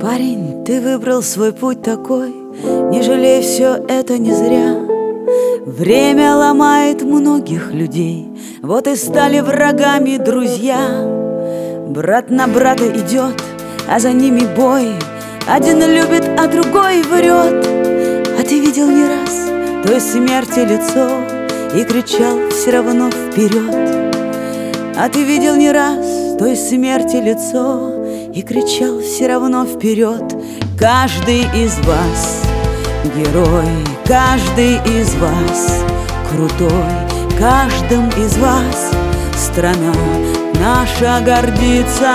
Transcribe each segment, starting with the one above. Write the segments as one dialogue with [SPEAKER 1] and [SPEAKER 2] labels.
[SPEAKER 1] Парень, ты выбрал свой путь такой, не жалей, все это не зря. Время ломает многих людей, вот и стали врагами друзья. Брат на брата идет, а за ними бой. Один любит, а другой врет. А ты видел не раз той смерти лицо и кричал все равно вперед. А ты видел не раз той смерти лицо и кричал все равно вперед. Каждый из вас герой, каждый из вас крутой, каждым из вас страна наша гордится.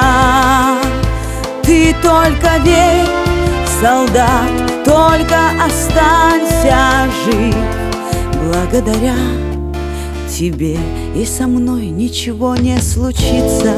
[SPEAKER 1] Ты только верь, солдат, только останься жив. Благодаря тебе и со мной ничего не случится.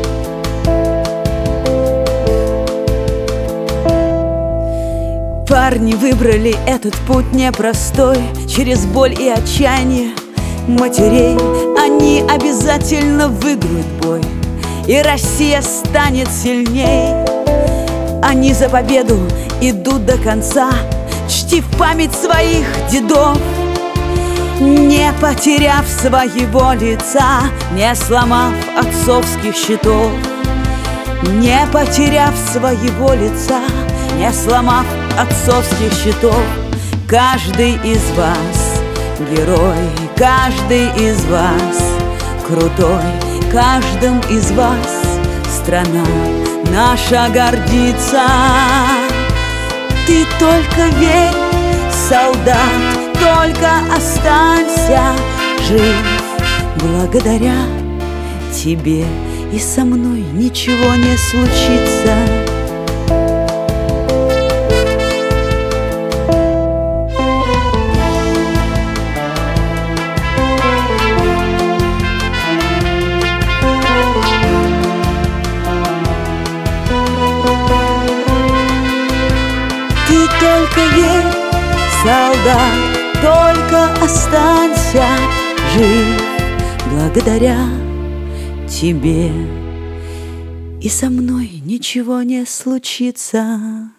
[SPEAKER 1] Парни выбрали этот путь непростой, через боль и отчаяние матерей. Они обязательно выиграют бой, и Россия станет сильней. Они за победу идут до конца, чтив память своих дедов, не потеряв своего лица, не сломав отцовских щитов. Не потеряв своего лица, не сломав отцовских щитов. Каждый из вас герой, каждый из вас крутой, каждым из вас страна наша гордится. Ты только верь, солдат, только останься жив. Благодаря тебе и со мной ничего не случится. Ты только верь, солдат, только останься жив. Благодаря тебе и со мной ничего не случится.